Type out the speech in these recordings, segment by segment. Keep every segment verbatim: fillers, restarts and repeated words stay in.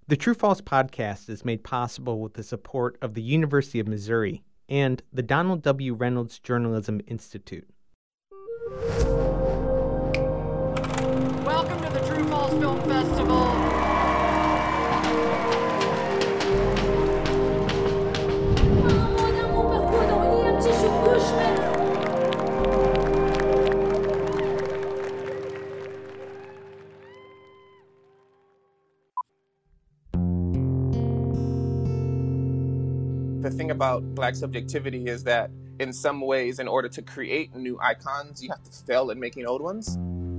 The True False podcast is made possible with the support of the University of Missouri and the Donald W. Reynolds Journalism Institute. Welcome to the True False Film Festival. The thing about Black subjectivity is that in some ways, in order to create new icons, you have to fail at making old ones.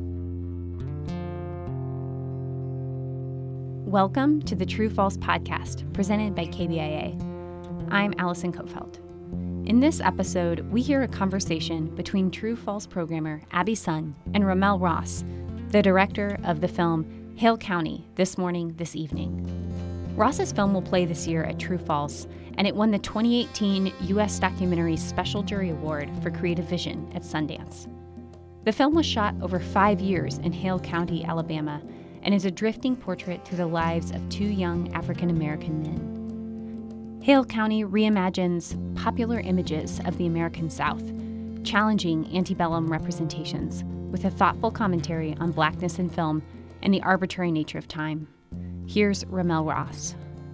Welcome to the True False podcast, presented by K B I A. I'm Allison Kofeld. In this episode, we hear a conversation between True False programmer Abby Sun and Ramel Ross, the director of the film Hale County, This Morning, This Evening. Ross's film will play this year at True False, and it won the twenty eighteen U S Documentary Special Jury Award for Creative Vision at Sundance. The film was shot over five years in Hale County, Alabama, and is a drifting portrait through the lives of two young African-American men. Hale County reimagines popular images of the American South, challenging antebellum representations with a thoughtful commentary on Blackness in film and the arbitrary nature of time. Here's Ramel Ross.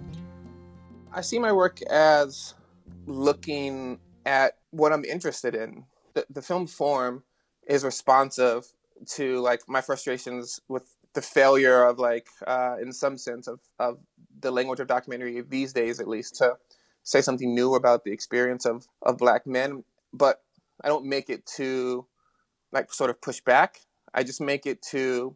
I see my work as looking at what I'm interested in. The, the film form is responsive to like my frustrations with the failure of like, uh, in some sense of, of the language of documentary these days, at least, to say something new about the experience of, of Black men. But I don't make it to like sort of push back. I just make it to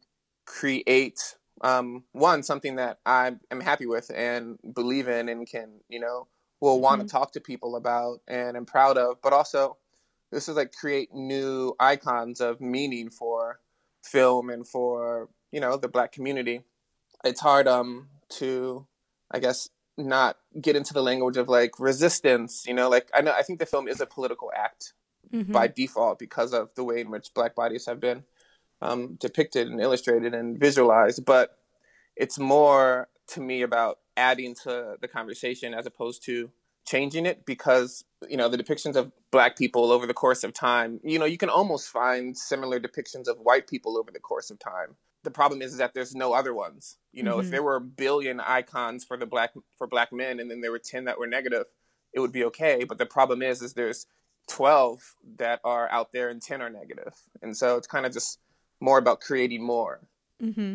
create Um, one, something that I am happy with and believe in and can, you know, will want to mm-hmm. talk to people about and am proud of. But also, this is like create new icons of meaning for film and for, you know, the Black community. It's hard um, to, I guess, not get into the language of like resistance, you know, like I know I think the film is a political act mm-hmm. by default because of the way in which Black bodies have been Um, depicted and illustrated and visualized, but it's more to me about adding to the conversation as opposed to changing it, because, you know, the depictions of Black people over the course of time, you know, you can almost find similar depictions of white people over the course of time. The problem is, is that there's no other ones. You know, mm-hmm. if there were a billion icons for the black for Black men and then there were ten that were negative, it would be okay. But the problem is, is there's twelve that are out there and ten are negative. And so it's kind of just more about creating more. Mm-hmm.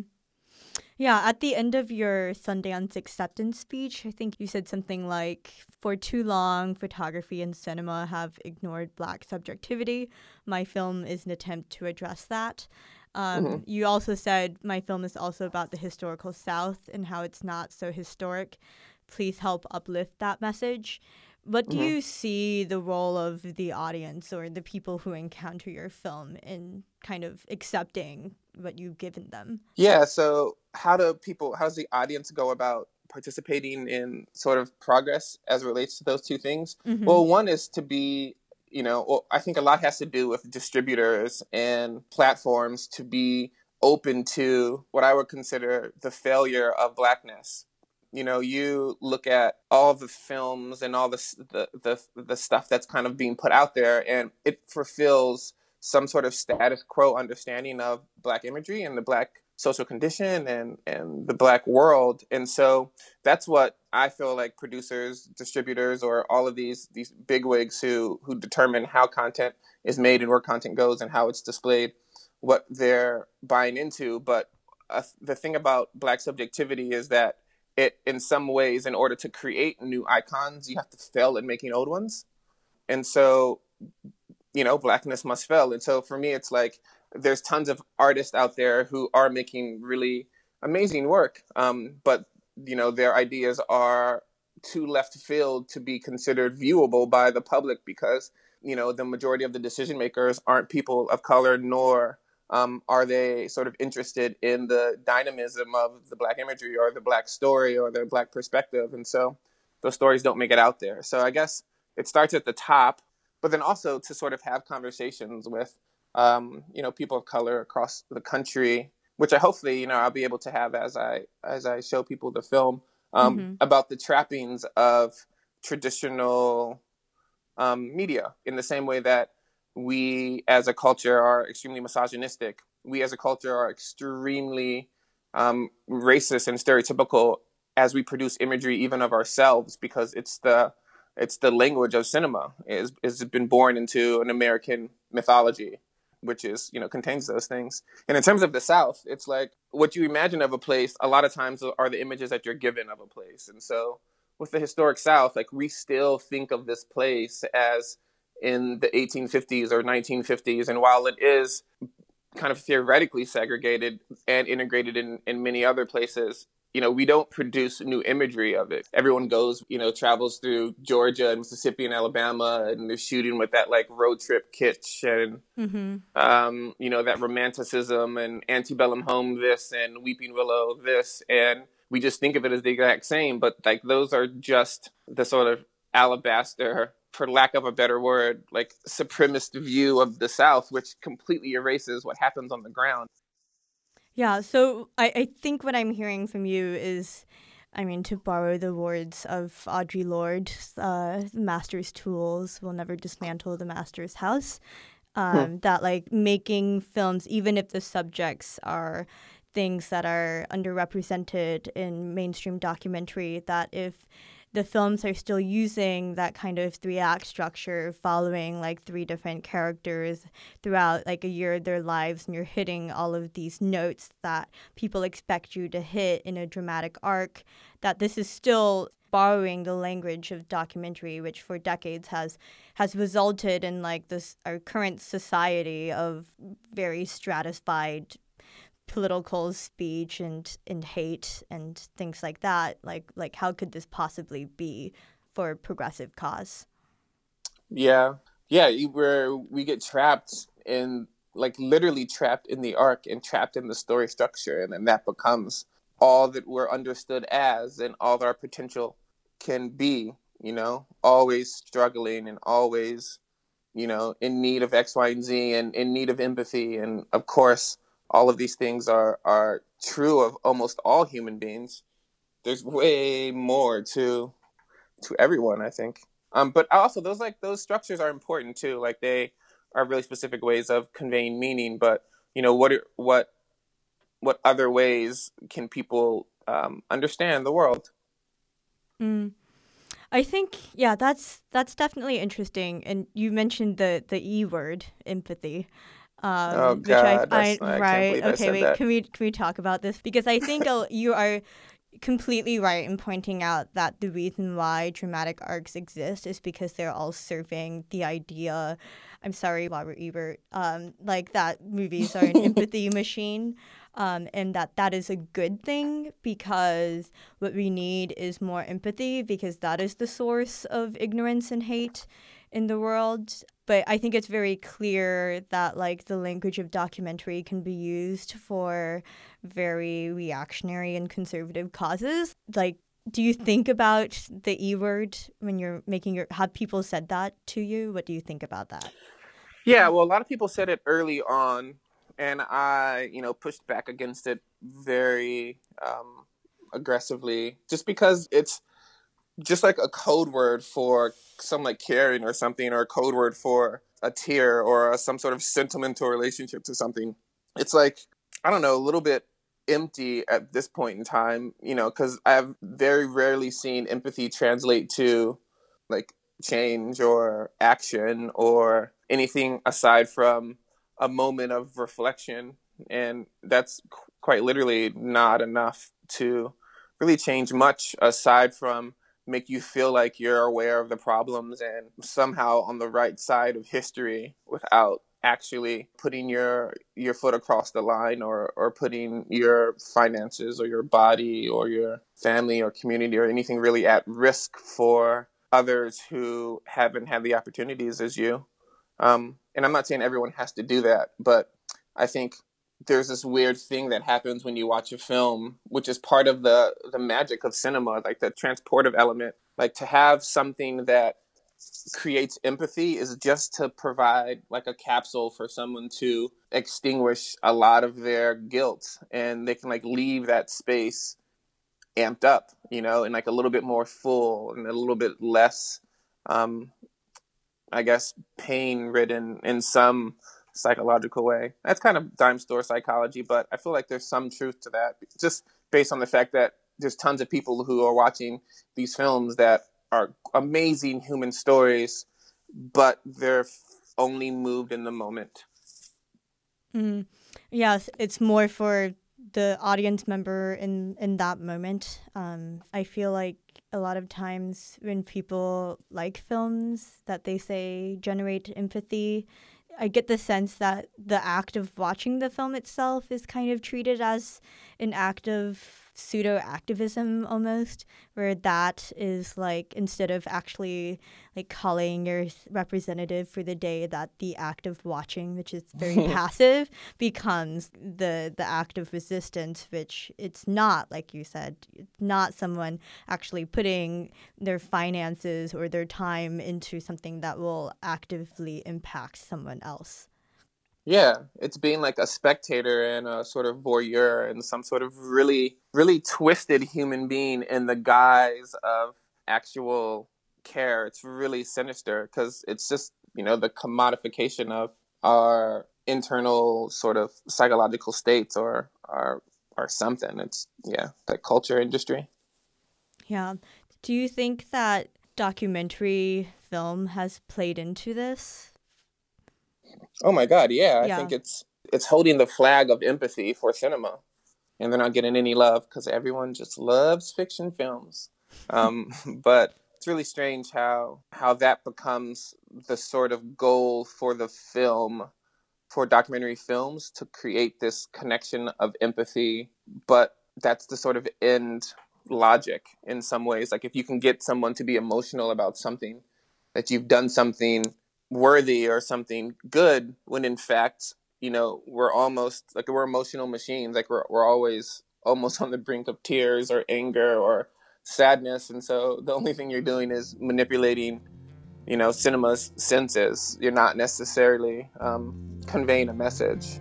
Yeah, at the end of your Sundance acceptance speech, I think you said something like, for too long, photography and cinema have ignored Black subjectivity. My film is an attempt to address that. Um, mm-hmm. You also said, my film is also about the historical South and how it's not so historic. Please help uplift that message. What do mm-hmm. you see the role of the audience or the people who encounter your film in kind of accepting what you've given them? Yeah, so how do people, how does the audience go about participating in sort of progress as it relates to those two things? Mm-hmm. Well, one is to be, you know, well, I think a lot has to do with distributors and platforms to be open to what I would consider the failure of Blackness. You know, you look at all the films and all the, the the the stuff that's kind of being put out there, and it fulfills some sort of status quo understanding of Black imagery and the Black social condition and, and the Black world. And so that's what I feel like producers, distributors, or all of these these bigwigs who who determine how content is made and where content goes and how it's displayed, what they're buying into. But uh, the thing about Black subjectivity is that it, in some ways, in order to create new icons, you have to fail at making old ones. And so, you know, Blackness must fail. And so for me, it's like there's tons of artists out there who are making really amazing work. Um, but, you know, their ideas are too left field to be considered viewable by the public because, you know, the majority of the decision makers aren't people of color, nor Um, are they sort of interested in the dynamism of the Black imagery or the Black story or the Black perspective? And so those stories don't make it out there. So I guess it starts at the top, but then also to sort of have conversations with, um, you know, people of color across the country which I hopefully, you know, I'll be able to have as I as I show people the film, um, Mm-hmm. about the trappings of traditional um, media, in the same way that we as a culture are extremely misogynistic. We as a culture are extremely um, racist and stereotypical as we produce imagery even of ourselves, because it's the it's the language of cinema. It's, it's been born into an American mythology, which is, you know, contains those things. And in terms of the South, it's like what you imagine of a place a lot of times are the images that you're given of a place. And so with the historic South, like, we still think of this place as in the eighteen fifties or nineteen fifties. And while it is kind of theoretically segregated and integrated in, in many other places, you know, we don't produce new imagery of it. Everyone goes, you know, travels through Georgia and Mississippi and Alabama, and they're shooting with that like road trip kitsch and, Mm-hmm. um, you know, that romanticism and antebellum home this and Weeping Willow this. And we just think of it as the exact same, but like those are just the sort of alabaster, for lack of a better word, like supremacist view of the South, which completely erases what happens on the ground. Yeah, so I, I think what I'm hearing from you is, I mean, to borrow the words of Audre Lorde, uh, the master's tools will never dismantle the master's house. Um, hmm. That, like, making films, even if the subjects are things that are underrepresented in mainstream documentary, that if the films are still using that kind of three-act structure, following like three different characters throughout like a year of their lives, and you're hitting all of these notes that people expect you to hit in a dramatic arc, that this is still borrowing the language of documentary, which for decades has has resulted in like this our current society of very stratified political speech and, and hate and things like that. Like, like how could this possibly be for a progressive cause? Yeah. Yeah, where we get trapped in, like, literally trapped in the arc and trapped in the story structure. And then that becomes all that we're understood as and all that our potential can be, you know, always struggling and always, you know, in need of X, Y, and Z and in need of empathy. And of course, all of these things are, are true of almost all human beings. There's way more to to everyone, I think. Um, but also those like those structures are important too. Like they are really specific ways of conveying meaning. But you know, what what what other ways can people um, understand the world? Mm. I think yeah, that's that's definitely interesting. And you mentioned the the E word, empathy. Um, oh which God, I find I right. can't Okay, wait. That. Can we can we talk about this? Because I think you are completely right in pointing out that the reason why dramatic arcs exist is because they're all serving the idea. I'm sorry, Robert Ebert. Um, like that movies are an empathy machine, um, and that that is a good thing, because what we need is more empathy, because that is the source of ignorance and hate in the world. But I think it's very clear that like the language of documentary can be used for very reactionary and conservative causes. Like, do you think about the E word when you're making your, have people said that to you? What do you think about that? Yeah, well, a lot of people said it early on, and I, you know, pushed back against it very um, aggressively, just because it's just like a code word for some like caring or something, or a code word for a tear or a, some sort of sentimental relationship to something. It's like, I don't know, a little bit empty at this point in time, you know, because I've very rarely seen empathy translate to like change or action or anything aside from a moment of reflection. And that's qu- quite literally not enough to really change much aside from make you feel like you're aware of the problems and somehow on the right side of history without actually putting your your foot across the line or or putting your finances or your body or your family or community or anything really at risk for others who haven't had the opportunities as you. Um, and I'm not saying everyone has to do that, but I think there's this weird thing that happens when you watch a film, which is part of the, the magic of cinema, like the transportive element, like to have something that creates empathy is just to provide like a capsule for someone to extinguish a lot of their guilt, and they can like leave that space amped up, you know, and like a little bit more full and a little bit less, um, I guess, pain ridden in some psychological way. That's kind of dime store psychology, but I feel like there's some truth to that, just based on the fact that there's tons of people who are watching these films that are amazing human stories, but they're only moved in the moment. Mm. Yes, it's more for the audience member in, in that moment. Um, I feel like a lot of times when people like films that they say generate empathy, I get the sense that the act of watching the film itself is kind of treated as an act of pseudo-activism almost, where that is like, instead of actually like calling your representative for the day, that the act of watching, which is very passive, becomes the the act of resistance, which it's not, like you said, it's not someone actually putting their finances or their time into something that will actively impact someone else. Yeah, it's being like a spectator and a sort of voyeur and some sort of really, really twisted human being in the guise of actual care. It's really sinister because it's just, you know, the commodification of our internal sort of psychological states or or, or something. It's, yeah, the culture industry. Yeah. Do you think that documentary film has played into this? Oh my God, yeah. yeah. I think it's it's holding the flag of empathy for cinema. And they're not getting any love because everyone just loves fiction films. Um, but it's really strange how how that becomes the sort of goal for the film, for documentary films, to create this connection of empathy. But that's the sort of end logic in some ways. Like if you can get someone to be emotional about something, that you've done something worthy or something good, when in fact, you know, we're almost like we're emotional machines. Like we're we're always almost on the brink of tears or anger or sadness. And so the only thing you're doing is manipulating, you know, cinema's senses. You're not necessarily um, conveying a message.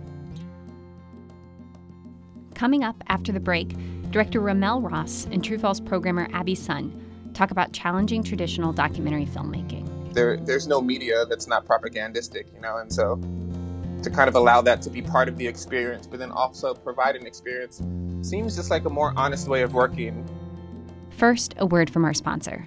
Coming up after the break, director Ramel Ross and True False programmer Abby Sun talk about challenging traditional documentary filmmaking. There, there's no media that's not propagandistic, you know, and so to kind of allow that to be part of the experience, but then also provide an experience, seems just like a more honest way of working. First, a word from our sponsor.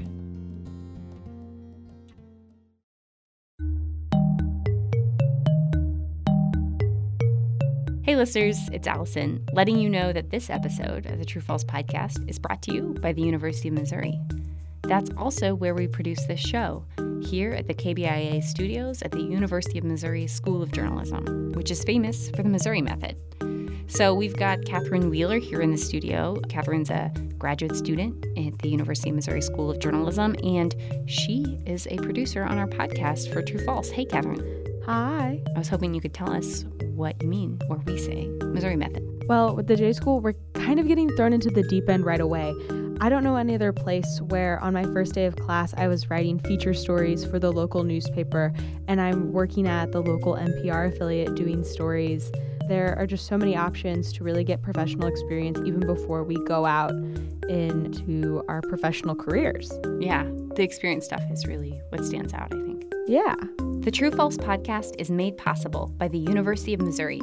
Hey listeners, it's Allison, letting you know that this episode of the True False podcast is brought to you by the University of Missouri. That's also where we produce this show, here at the K B I A studios at the University of Missouri School of Journalism, which is famous for the Missouri Method. So we've got Catherine Wheeler here in the studio. Catherine's a graduate student at the University of Missouri School of Journalism, and she is a producer on our podcast for True False. Hey, Catherine. Hi. I was hoping you could tell us what you mean, or we say, Missouri Method. Well, with the J School, we're kind of getting thrown into the deep end right away. I don't know any other place where on my first day of class I was writing feature stories for the local newspaper, and I'm working at the local N P R affiliate doing stories. There are just so many options to really get professional experience even before we go out into our professional careers. Yeah, the experience stuff is really what stands out, I think. Yeah. The True False podcast is made possible by the University of Missouri.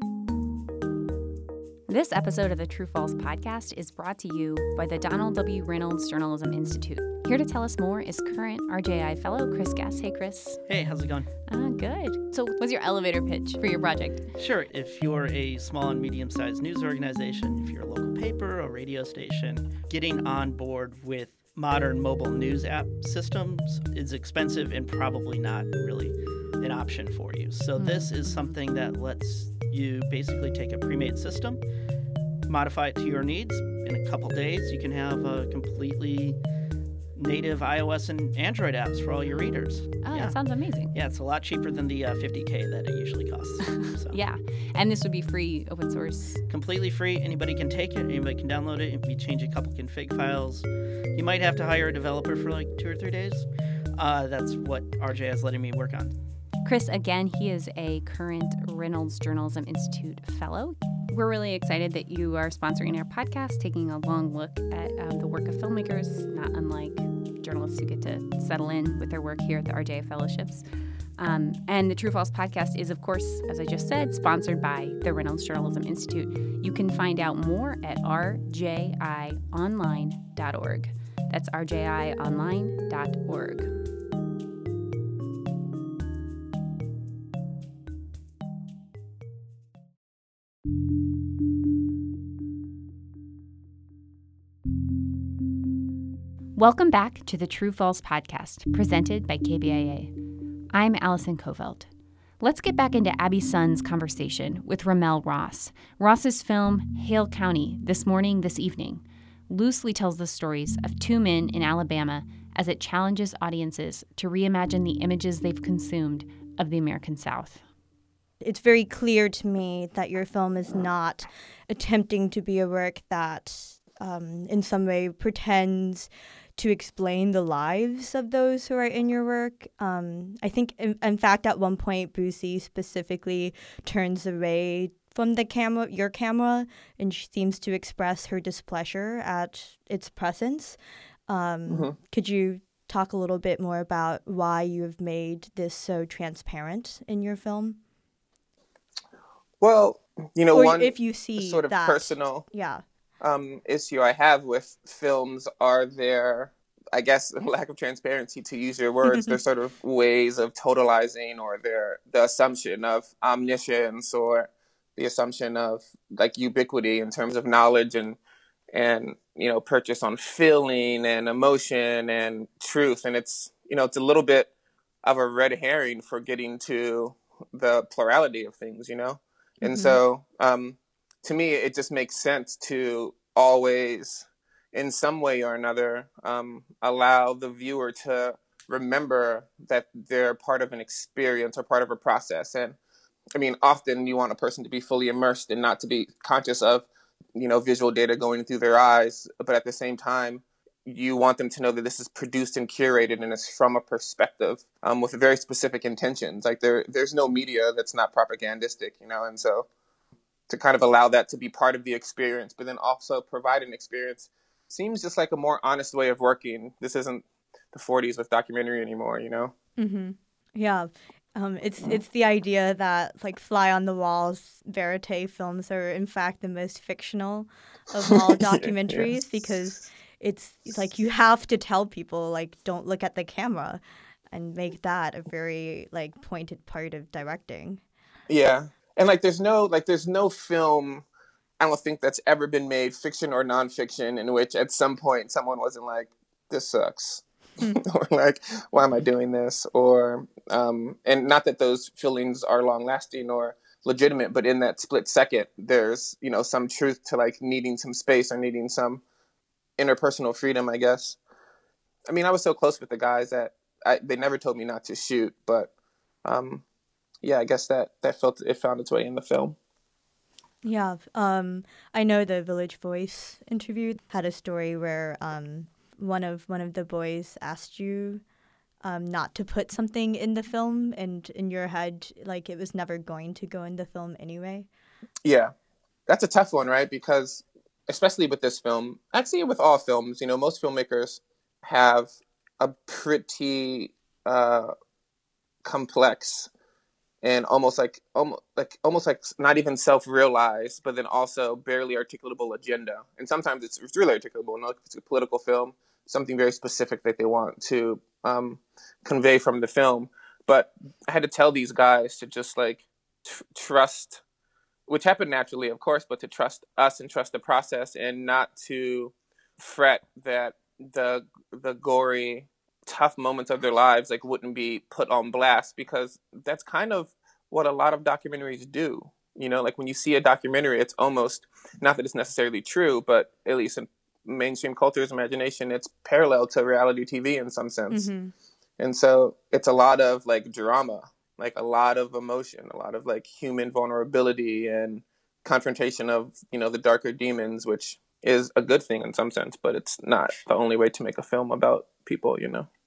This episode of the True False podcast is brought to you by the Donald W. Reynolds Journalism Institute. Here to tell us more is current R J I fellow Chris Gass. Hey, Chris. Hey, how's it going? Uh, good. So what's your elevator pitch for your project? Sure. If you're a small and medium-sized news organization, if you're a local paper or radio station, getting on board with modern mobile news app systems is expensive and probably not really an option for you. So mm-hmm. this is something that lets you basically take a pre-made system, modify it to your needs. In a couple days, you can have a completely native iOS and Android apps for all your readers. Oh, yeah. That sounds amazing. Yeah, it's a lot cheaper than the uh, fifty K that it usually costs. So. Yeah, and this would be free, open source. Completely free. Anybody can take it. Anybody can download it. If you change a couple config files, you might have to hire a developer for like two or three days. Uh, that's what R J I is letting me work on. Chris, again, he is a current Reynolds Journalism Institute fellow. We're really excited that you are sponsoring our podcast, taking a long look at um, the work of filmmakers, not unlike journalists who get to settle in with their work here at the R J I Fellowships. Um, and the True False podcast is, of course, as I just said, sponsored by the Reynolds Journalism Institute. You can find out more at r j i online dot org. That's r j i online dot org. Welcome back to the True False podcast, presented by K B I A. I'm Allison Kofelt. Let's get back into Abby Sun's conversation with Ramel Ross. Ross's film, Hale County, This Morning, This Evening, loosely tells the stories of two men in Alabama as it challenges audiences to reimagine the images they've consumed of the American South. It's very clear to me that your film is not attempting to be a work that um, in some way pretends to explain the lives of those who are in your work. Um, I think, in, in fact, at one point, Boosie specifically turns away from the camera, your camera, and she seems to express her displeasure at its presence. Um, Mm-hmm. Could you talk a little bit more about why you have made this so transparent in your film? Well, you know, Or one if you see sort of that, personal yeah. um, issue I have with films are their, I guess, lack of transparency, to use your words. They're sort of ways of totalizing, or their the assumption of omniscience, or the assumption of like ubiquity in terms of knowledge and and you know purchase on feeling and emotion and truth. And it's you know it's a little bit of a red herring for getting to the plurality of things, you know. And Mm-hmm. so, um, to me, it just makes sense to always, in some way or another, um, allow the viewer to remember that they're part of an experience or part of a process. And I mean, often you want a person to be fully immersed and not to be conscious of, you know, visual data going through their eyes. But at the same time, you want them to know that this is produced and curated and it's from a perspective um, with very specific intentions. Like there, there's no media that's not propagandistic, you know, and so to kind of allow that to be part of the experience, but then also provide an experience seems just like a more honest way of working. This isn't the forties with documentary anymore, you know? Mm-hmm. Yeah. Um, it's it's the idea that like fly on the walls verite films are in fact the most fictional of all documentaries Yes. because it's, it's like you have to tell people like don't look at the camera and make that a very like pointed part of directing. Yeah. And like there's no like there's no film I don't think that's ever been made, fiction or nonfiction, in which at some point someone wasn't like, this sucks. Or like, why am I doing this? Or um and not that those feelings are long lasting or legitimate, but in that split second there's, you know, some truth to like needing some space or needing some interpersonal freedom, I guess. I mean, I was so close with the guys that I, they never told me not to shoot, but um yeah, I guess that that felt it found its way in the film. Yeah. Um, I know the Village Voice interview had a story where um, one of one of the boys asked you um, not to put something in the film, and in your head, like it was never going to go in the film anyway. Yeah, that's a tough one, right? Because especially with this film, actually with all films, you know, most filmmakers have a pretty uh, complex and almost like almost like almost like not even self-realized, but then also barely articulable agenda. And sometimes it's, it's really articulable. You know, if it's a political film, something very specific that they want to um, convey from the film. But I had to tell these guys to just like tr- trust, which happened naturally, of course, but to trust us and trust the process, and not to fret that the the gory, tough moments of their lives like wouldn't be put on blast, because that's kind of what a lot of documentaries do. You know, like when you see a documentary, it's almost, not that it's necessarily true, but at least in mainstream culture's imagination, it's parallel to reality T V in some sense. Mm-hmm. And so it's a lot of like drama, like a lot of emotion, a lot of like human vulnerability and confrontation of, you know, the darker demons, which is a good thing in some sense, but it's not the only way to make a film about people, you know.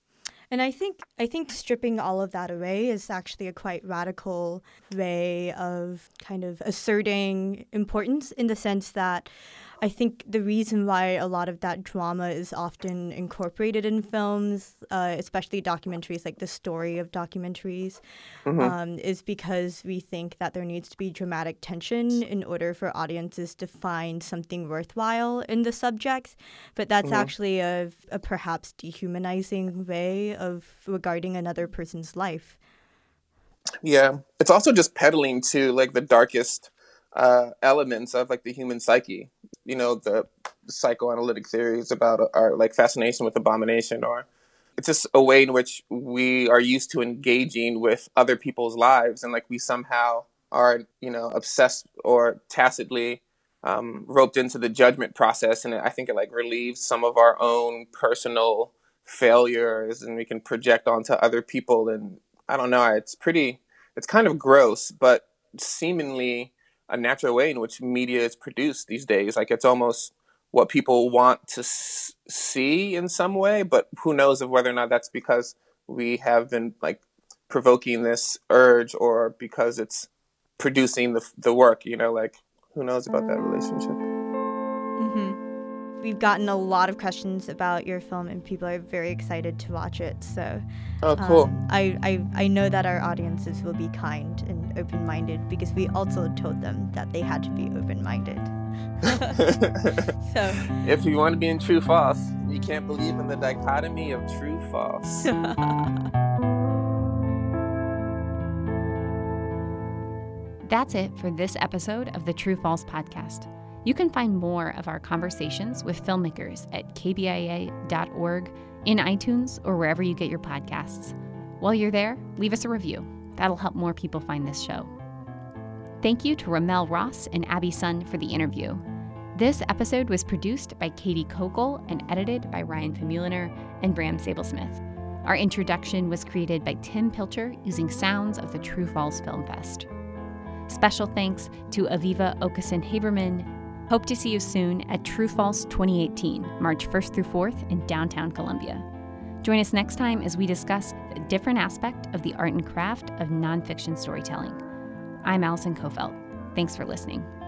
And I think I think stripping all of that away is actually a quite radical way of kind of asserting importance, in the sense that I think the reason why a lot of that drama is often incorporated in films, uh, especially documentaries, like the story of documentaries, mm-hmm. um, is because we think that there needs to be dramatic tension in order for audiences to find something worthwhile in the subjects. But that's mm-hmm. actually a, a perhaps dehumanizing way of regarding another person's life. Yeah. It's also just peddling to like the darkest uh, elements of like the human psyche. You know, the psychoanalytic theories about our like fascination with abomination, or it's just a way in which we are used to engaging with other people's lives, and like we somehow are, you know, obsessed or tacitly um, roped into the judgment process. And I think it like relieves some of our own personal failures, and we can project onto other people. And I don't know, it's pretty, it's kind of gross, but seemingly a natural way in which media is produced these days. Like it's almost what people want to s- see in some way, but who knows of whether or not that's because we have been like provoking this urge, or because it's producing the the work, you know, like who knows about that relationship. Mm-hmm. We've gotten a lot of questions about your film, and people are very excited to watch it. So, oh, cool. Um, I, I I know that our audiences will be kind and open-minded, because we also told them that they had to be open-minded. So, if you want to be in true false, you can't believe in the dichotomy of true false. That's it for this episode of the True False podcast. You can find more of our conversations with filmmakers at k b i a dot org, in iTunes, or wherever you get your podcasts. While you're there, leave us a review. That'll help more people find this show. Thank you to Ramel Ross and Abby Sun for the interview. This episode was produced by Katie Kogel and edited by Ryan Famuliner and Bram Sablesmith. Our introduction was created by Tim Pilcher using sounds of the True False Film Fest. Special thanks to Aviva Okeson Haberman. Hope to see you soon at True False twenty eighteen, March first through fourth in downtown Columbia. Join us next time as we discuss a different aspect of the art and craft of nonfiction storytelling. I'm Allison Kofelt. Thanks for listening.